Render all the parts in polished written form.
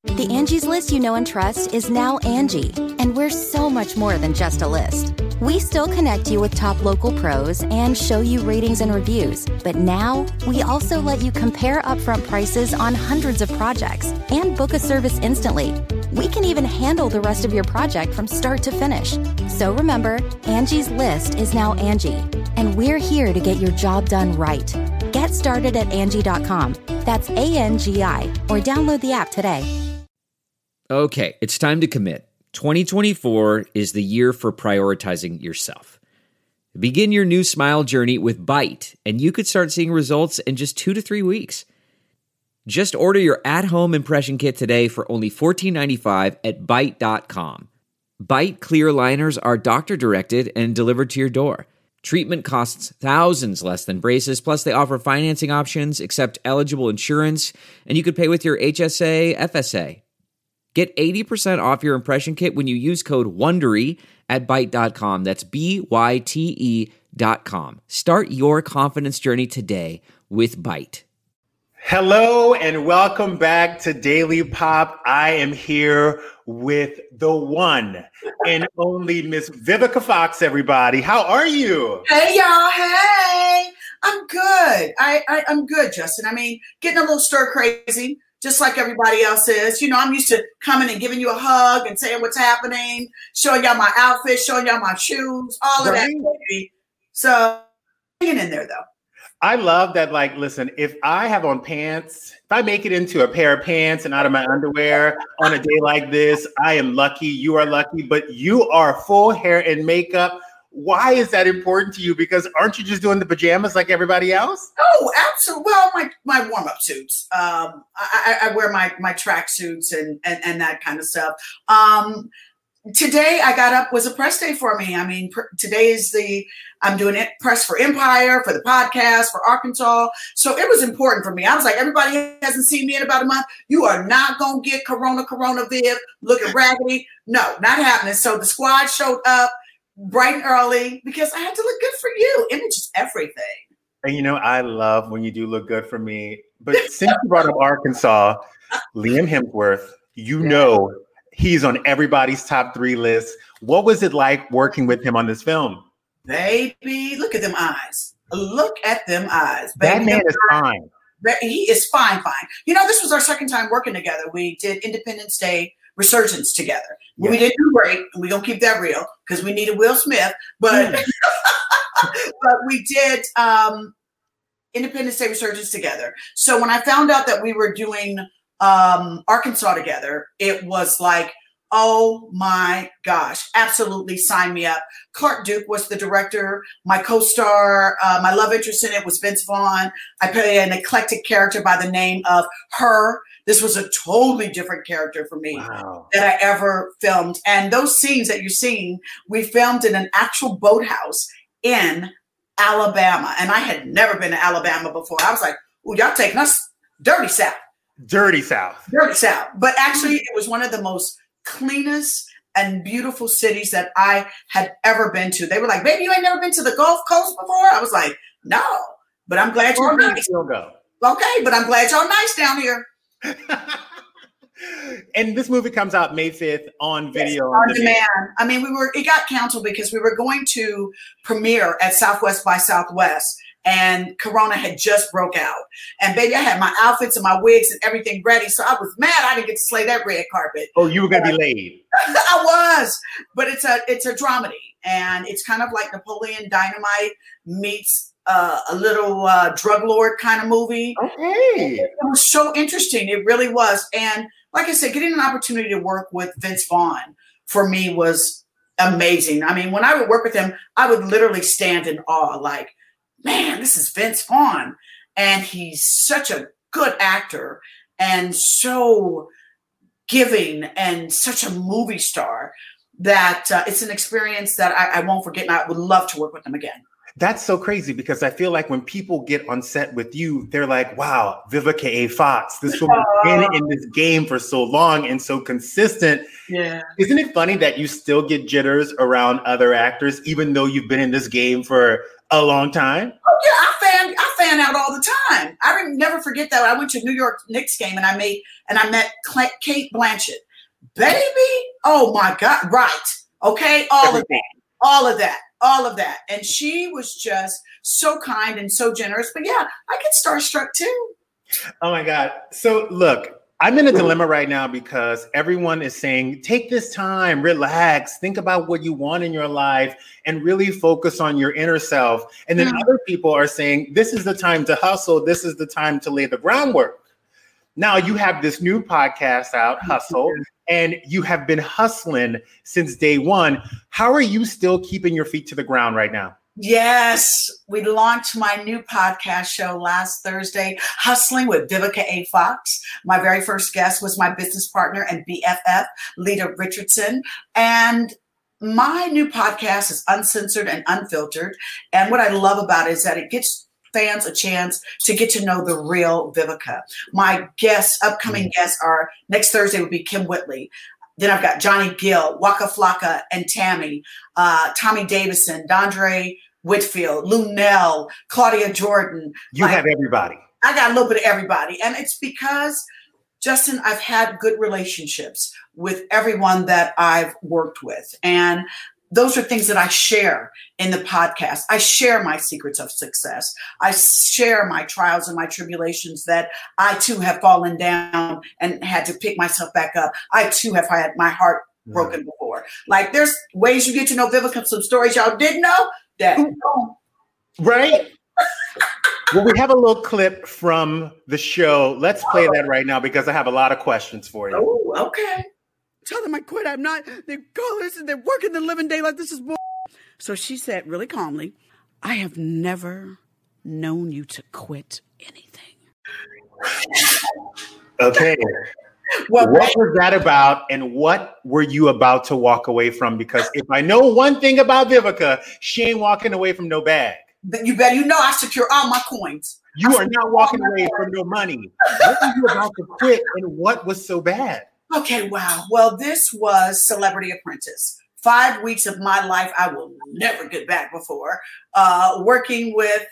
The Angie's List you know and trust is now Angie, and we're so much more than just a list. We still connect you with top local pros and show you ratings and reviews, but now we also let you compare upfront prices on hundreds of projects and book a service instantly. We can even handle the rest of your project from start to finish. So remember, Angie's List is now Angie, and we're here to get your job done right. Get started at Angie.com. That's ANGI, or download the app today. Okay, it's time to commit. 2024 is the year for prioritizing yourself. Begin your new smile journey with Byte, and you could start seeing results in just 2 to 3 weeks. Just order your at-home impression kit today for only $14.95 at Byte.com. Byte clear liners are doctor-directed and delivered to your door. Treatment costs thousands less than braces, plus they offer financing options, accept eligible insurance, and you could pay with your HSA, FSA. Get 80% off your impression kit when you use code WONDERY at Byte.com. That's BYTE.com. Start your confidence journey today with Byte. Hello and welcome back to Daily Pop. I am here with the one and only Miss Vivica Fox, everybody. How are you? Hey, y'all. Hey, I'm good. I'm good, Justin. I mean, getting a little stir crazy, just like everybody else is. You know, I'm used to coming and giving you a hug and saying what's happening, showing y'all my outfit, showing y'all my shoes, all of that. Baby. So hanging in there, though. I love that. Like, listen, if I have on pants, if I make it into a pair of pants and out of my underwear on a day like this, I am lucky. You are lucky, but you are full hair and makeup. Why is that important to you? Because aren't you just doing the pajamas like everybody else? Oh, absolutely. Well, my warm-up suits. I wear my track suits and that kind of stuff. Today I got up was a press day for me. I mean, today is I'm doing it press for Empire, for the podcast, for Arkansas. So it was important for me. I was like, everybody hasn't seen me in about a month. You are not going to get Corona Viv looking raggedy. No, not happening. So the squad showed up bright and early because I had to look good for you. Image is everything. And you know, I love when you do look good for me. But since you brought up Arkansas, Liam Hemsworth, you know, he's on everybody's top 3 list. What was it like working with him on this film? Baby, look at them eyes. Look at them eyes. Baby, that man is fine. He is fine. You know, this was our second time working together. We did Independence Day Resurgence together. Yes. We didn't do great, and we're going to keep that real because we needed Will Smith. But, but we did Independence Day Resurgence together. So when I found out that we were doing Arkansas together, it was like, oh my gosh, absolutely sign me up. Clark Duke was the director. My co-star, my love interest in it was Vince Vaughn. I played an eclectic character by the name of Her. This was a totally different character for me that I ever filmed. And those scenes that you're seeing, we filmed in an actual boathouse in Alabama. And I had never been to Alabama before. I was like, oh, y'all taking us dirty south. Dirty South. But actually, it was one of the most cleanest and beautiful cities that I had ever been to. They were like, baby, you ain't never been to the Gulf Coast before? I was like, no, but I'm glad you're nice. Okay, but I'm glad y'all nice down here. And this movie comes out May 5th on video. Yes, on demand. I mean, it got canceled because we were going to premiere at Southwest by Southwest. And Corona had just broke out. And baby, I had my outfits and my wigs and everything ready. So I was mad I didn't get to slay that red carpet. Oh, you were going to be laid. I was. But it's a dramedy. And it's kind of like Napoleon Dynamite meets a little drug lord kind of movie. Okay. It was so interesting. It really was. And like I said, getting an opportunity to work with Vince Vaughn for me was amazing. I mean, when I would work with him, I would literally stand in awe like, man, this is Vince Vaughn. And he's such a good actor and so giving and such a movie star that it's an experience that I won't forget. And I would love to work with him again. That's so crazy because I feel like when people get on set with you, they're like, wow, Vivica A. Fox, this woman's been in this game for so long and so consistent. Yeah. Isn't it funny that you still get jitters around other actors, even though you've been in this game for a long time? Oh, yeah, I fan out all the time. I never forget that. I went to a New York Knicks game and I met Kate Blanchett. Baby, oh my God, right. Okay, all of that. And she was just so kind and so generous. But yeah, I get starstruck too. Oh my God. So look, I'm in a dilemma right now because everyone is saying, take this time, relax, think about what you want in your life and really focus on your inner self. And then other people are saying, this is the time to hustle. This is the time to lay the groundwork. Now you have this new podcast out, Hustle, and you have been hustling since day one. How are you still keeping your feet to the ground right now? Yes, we launched my new podcast show last Thursday, Hustling with Vivica A. Fox. My very first guest was my business partner and BFF, Lita Richardson. And my new podcast is uncensored and unfiltered. And what I love about it is that it gets fans a chance to get to know the real Vivica. My upcoming guests are next Thursday will be Kim Whitley. Then I've got Johnny Gill, Waka Flocka and Tammy, Tommy Davidson, Dondre Whitfield, Lunel, Claudia Jordan. You have everybody. I got a little bit of everybody. And it's because, Justin, I've had good relationships with everyone that I've worked with. And those are things that I share in the podcast. I share my secrets of success. I share my trials and my tribulations that I too have fallen down and had to pick myself back up. I too have had my heart broken before. Like there's ways you get to know Vivica, some stories y'all didn't know that. Right? Well, we have a little clip from the show. Let's play that right now because I have a lot of questions for you. Oh, okay. Tell them I quit. I'm not. They're callers and they're working the living daylight. This is bull. So she said really calmly, I have never known you to quit anything. Okay. What was that about and what were you about to walk away from? Because if I know one thing about Vivica, she ain't walking away from no bag. You bet you know I secure all my coins. You are not walking away from no money. What were you about to quit and what was so bad? Okay, wow. Well, this was Celebrity Apprentice. 5 weeks of my life I will never get back before, working with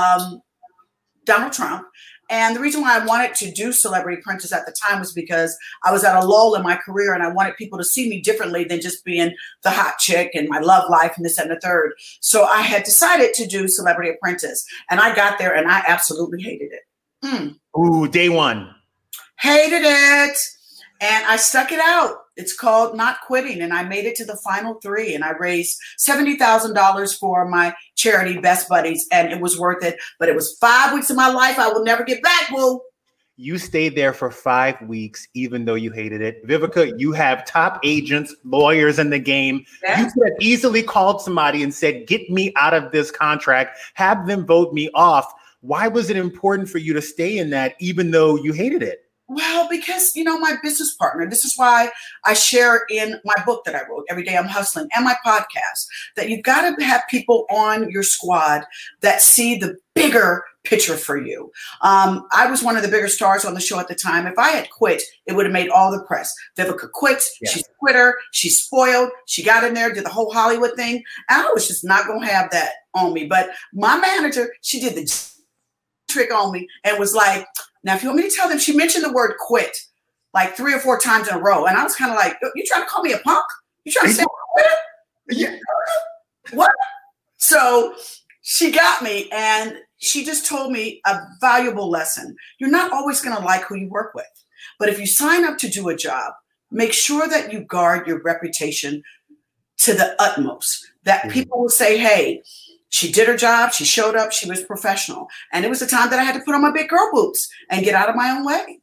Donald Trump. And the reason why I wanted to do Celebrity Apprentice at the time was because I was at a lull in my career and I wanted people to see me differently than just being the hot chick and my love life and this and the third. So I had decided to do Celebrity Apprentice and I got there and I absolutely hated it. Ooh, day one. Hated it. And I stuck it out. It's called Not Quitting. And I made it to the final 3 and I raised $70,000 for my charity Best Buddies. And it was worth it. But it was 5 weeks of my life I will never get back, boo. You stayed there for 5 weeks, even though you hated it. Vivica, you have top agents, lawyers in the game. Yeah. You could have easily called somebody and said, get me out of this contract, have them vote me off. Why was it important for you to stay in that, even though you hated it? Well, because, my business partner, this is why I share in my book that I wrote, Every Day I'm Hustling, and my podcast, that you've got to have people on your squad that see the bigger picture for you. I was one of the bigger stars on the show at the time. If I had quit, it would have made all the press. Vivica quit. Yeah. She's a quitter. She's spoiled. She got in there, did the whole Hollywood thing. And I was just not going to have that on me. But my manager, she did the trick on me and was like, now, if you want me to tell them, she mentioned the word quit like 3 or 4 times in a row. And I was kind of like, you trying to call me a punk? You trying to say I'm a quitter? Yeah. What? So she got me and she just told me a valuable lesson. You're not always going to like who you work with. But if you sign up to do a job, make sure that you guard your reputation to the utmost. That people will say, hey, she did her job. She showed up. She was professional. And it was the time that I had to put on my big girl boots and get out of my own way.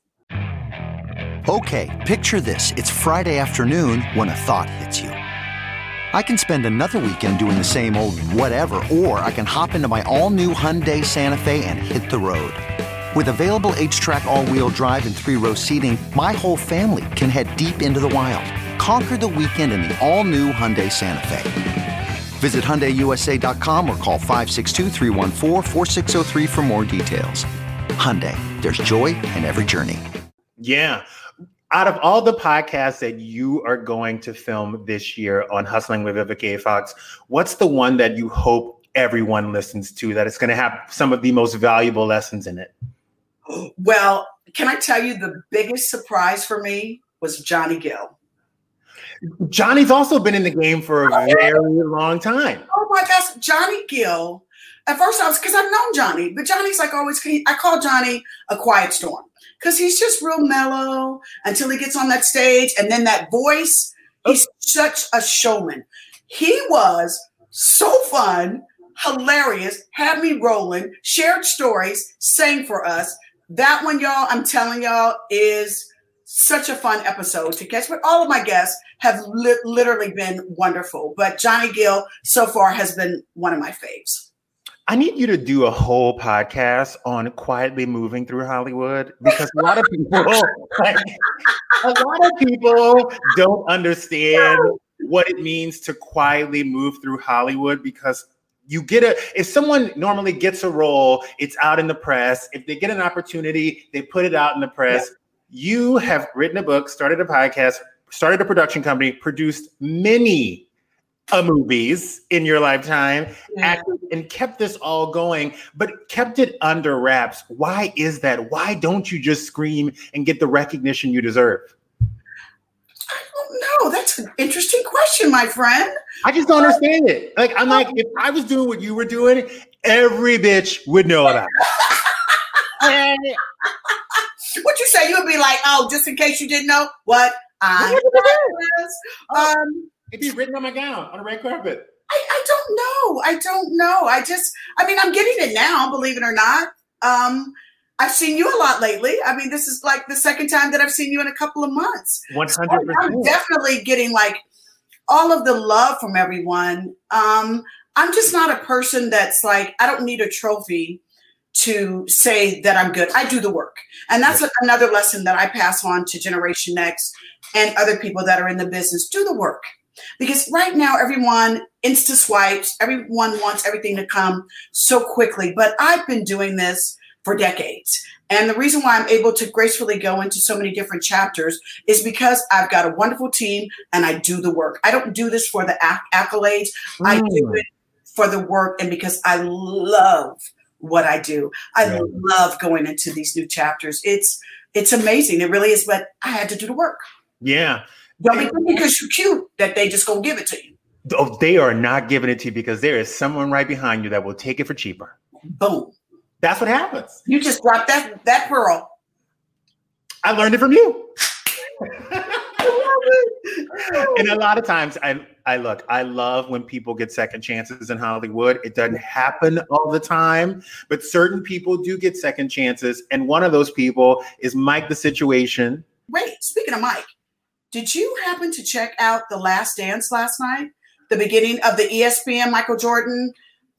Okay, picture this. It's Friday afternoon when a thought hits you. I can spend another weekend doing the same old whatever, or I can hop into my all-new Hyundai Santa Fe and hit the road. With available H-Track all-wheel drive and 3-row seating, my whole family can head deep into the wild. Conquer the weekend in the all-new Hyundai Santa Fe. Visit HyundaiUSA.com or call 562-314-4603 for more details. Hyundai, there's joy in every journey. Yeah. Out of all the podcasts that you are going to film this year on Hustling with Vivica A. Fox, what's the one that you hope everyone listens to, that it's going to have some of the most valuable lessons in it? Well, can I tell you the biggest surprise for me was Johnny Gill. Johnny's also been in the game for a very long time. Oh my gosh, Johnny Gill. At first I was, because I've known Johnny, but Johnny's like always, I call Johnny a quiet storm because he's just real mellow until he gets on that stage. And then that voice, he's such a showman. He was so fun, hilarious, had me rolling, shared stories, sang for us. That one, y'all, I'm telling y'all, is such a fun episode to catch. But all of my guests have literally been wonderful. But Johnny Gill so far has been one of my faves. I need you to do a whole podcast on quietly moving through Hollywood, because a lot of people don't understand what it means to quietly move through Hollywood, because if someone normally gets a role, it's out in the press. If they get an opportunity, they put it out in the press. Yeah. You have written a book, started a podcast, started a production company, produced many movies in your lifetime, acted, and kept this all going, but kept it under wraps. Why is that? Why don't you just scream and get the recognition you deserve? I don't know. That's an interesting question, my friend. I just don't understand it. Like, I'm like, if I was doing what you were doing, every bitch would know about it. What you say? You would be like, oh, just in case you didn't know what it'd be written on my gown on a red carpet. I don't know. I'm getting it now, believe it or not. I've seen you a lot lately. I mean, this is like the second time that I've seen you in a couple of months. 100%. So I'm definitely getting like all of the love from everyone. I'm just not a person that's like, I don't need a trophy to say that I'm good. I do the work. And that's another lesson that I pass on to Generation Next and other people that are in the business. Do the work. Because right now, everyone insta swipes, everyone wants everything to come so quickly. But I've been doing this for decades. And the reason why I'm able to gracefully go into so many different chapters is because I've got a wonderful team and I do the work. I don't do this for the accolades. I do it for the work and because I love what I do. I love going into these new chapters. It's amazing. It really is, but I had to do the work. Yeah. Don't be thinking because you're cute that they just gonna give it to you. Oh, they are not giving it to you because there is someone right behind you that will take it for cheaper. Boom. That's what happens. You just dropped that pearl. I learned it from you. And a lot of times I love when people get second chances in Hollywood. It doesn't happen all the time, but certain people do get second chances. And one of those people is Mike the Situation. Wait, speaking of Mike, did you happen to check out The Last Dance last night? The beginning of the ESPN Michael Jordan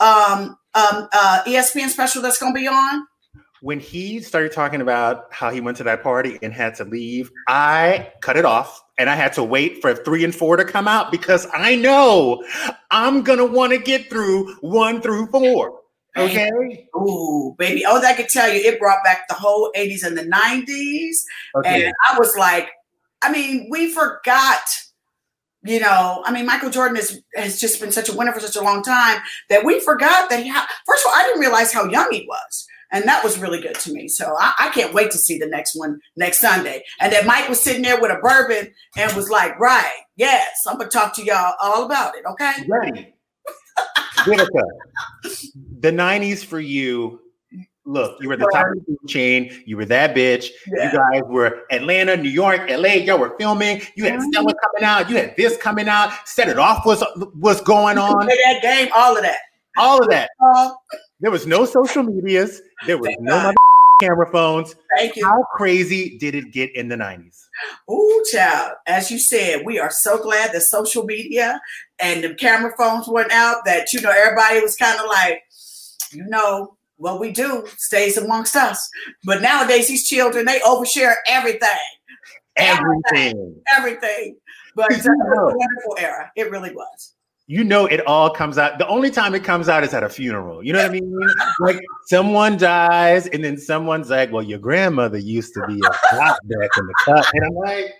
ESPN special that's going to be on? When he started talking about how he went to that party and had to leave, I cut it off and I had to wait for 3 and 4 to come out because I know I'm going to want to get through 1 through 4. Okay. Ooh, baby. Oh, I could tell you, it brought back the whole 80s and the 90s. Okay. And I was like, we forgot, Michael Jordan has just been such a winner for such a long time that we forgot that first of all, I didn't realize how young he was. And that was really good to me. So I can't wait to see the next one next Sunday. And then Mike was sitting there with a bourbon and was like, right, yes, I'm going to talk to y'all all about it. Okay. Ready. Whitaker, the 90s for you. Look, you were the top of the food chain. You were that bitch. Yeah. You guys were Atlanta, New York, LA. Y'all were filming. You had Stella coming out. You had this coming out. Set It Off was going on. That game, all of that. All of that. There was no social medias. There was no camera phones. Thank you. How crazy did it get in the 90s? Ooh, child. As you said, we are so glad that social media and the camera phones weren't out that, everybody was kind of like, what we do stays amongst us. But nowadays, these children, they overshare everything. Everything. But it was a wonderful era. It really was. It all comes out. The only time it comes out is at a funeral. You know what I mean? Like someone dies and then someone's like, well, your grandmother used to be a cop back in the cut. And I'm like,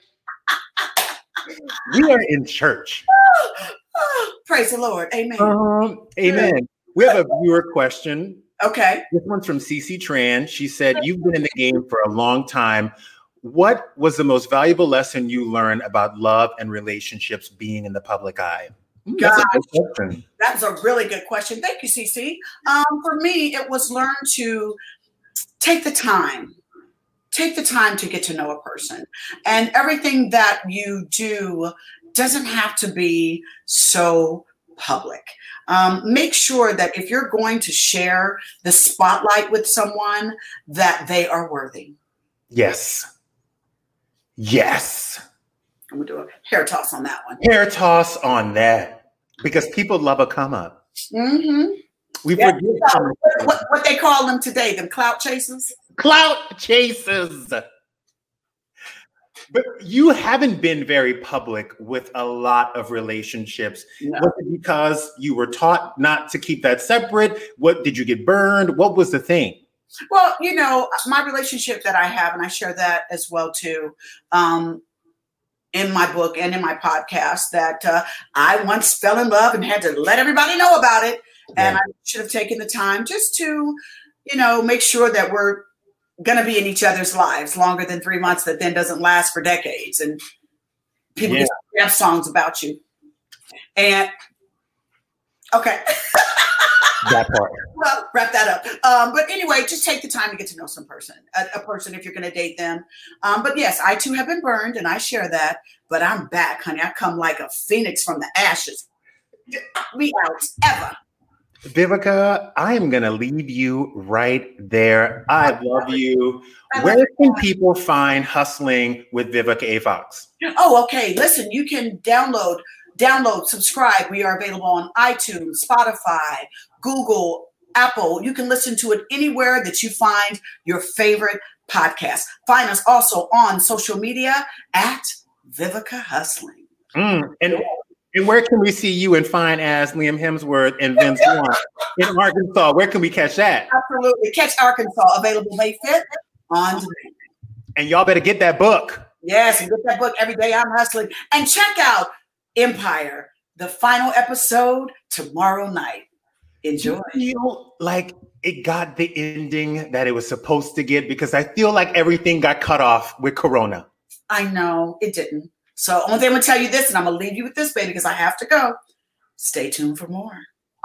we are in church. Praise the Lord. Amen. Amen. We have a viewer question. Okay. This one's from Cece Tran. She said, you've been in the game for a long time. What was the most valuable lesson you learned about love and relationships being in the public eye? That's a good question. That's a really good question. Thank you, Cece. For me, it was learn to take the time to get to know a person. And everything that you do doesn't have to be so public. Make sure that if you're going to share the spotlight with someone, that they are worthy. Yes. Yes. I'm going to do a hair toss on that one. Hair toss on that. Because people love a come up. Mm-hmm. We forget what they call them today, them clout chasers. Clout chasers. But you haven't been very public with a lot of relationships. No. Was it because you were taught not to keep that separate? What did you get burned? What was the thing? Well, my relationship that I have, and I share that as well too, in my book and in my podcast, that I once fell in love and had to let everybody know about it. Yeah. And I should have taken the time just to, make sure that we're going to be in each other's lives longer than 3 months that then doesn't last for decades. And people just have songs about you. And okay. That part. Well, wrap that up. But anyway, just take the time to get to know a person if you're going to date them. But yes, I too have been burned and I share that, but I'm back, honey. I come like a phoenix from the ashes. We out ever. Vivica, I am going to leave you right there. I love you. Where can people find Hustling with Vivica A. Fox? Oh, okay. Listen, you can download, subscribe. We are available on iTunes, Spotify, Google, Apple. You can listen to it anywhere that you find your favorite podcast. Find us also on social media at Vivica Hustling. And where can we see you and fine as Liam Hemsworth and Vince Vaughn in Arkansas? Where can we catch that? Absolutely. Catch Arkansas, available May 5th on demand. And y'all better get that book. Yes, and get that book, Every Day I'm Hustling. And check out Empire, the final episode tomorrow night. Enjoy. Do you feel like it got the ending that it was supposed to get? Because I feel like everything got cut off with Corona. I know, it didn't. So only thing I'm going to tell you this, and I'm going to leave you with this, baby, because I have to go. Stay tuned for more.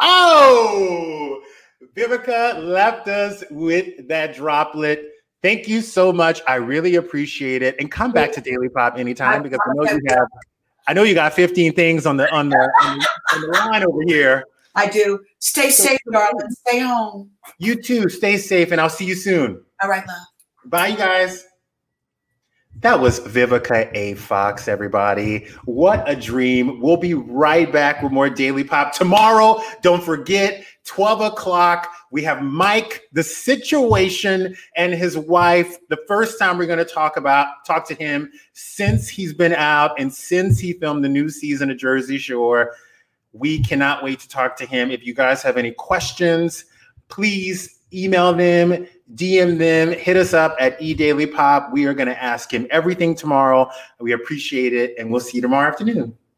Oh, Vivica left us with that droplet. Thank you so much. I really appreciate it. And come back to Daily Pop anytime, because I know you got 15 things on the line over here. I do. Stay safe, darling. Stay home. You too. Stay safe, and I'll see you soon. All right, love. Bye, you guys. That was Vivica A. Fox, everybody. What a dream. We'll be right back with more Daily Pop tomorrow. Don't forget, 12 o'clock, we have Mike, The Situation, and his wife. The first time we're going to talk to him since he's been out and since he filmed the new season of Jersey Shore. We cannot wait to talk to him. If you guys have any questions, please email them, DM them, hit us up at eDailyPop. We are going to ask him everything tomorrow. We appreciate it, and we'll see you tomorrow afternoon.